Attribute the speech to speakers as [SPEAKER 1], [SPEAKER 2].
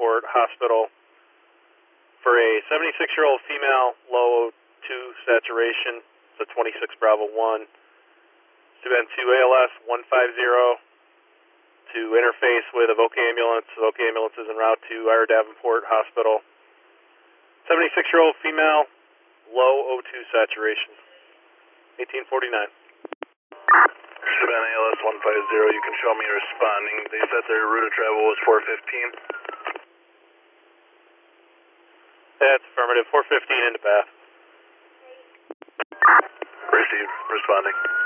[SPEAKER 1] Davenport Hospital for a 76-year-old female, low O2 saturation. It's a 26 Bravo 1. To ALS 150 to interface with Evoque ambulance. Evoque ambulance is en route to Ira Davenport Hospital. 76-year-old female, low O2 saturation. 1849.
[SPEAKER 2] Savannah ALS 150, you can show me responding. They said their route of travel was 415.
[SPEAKER 1] That's affirmative. 415 into Bath.
[SPEAKER 2] Received. Responding.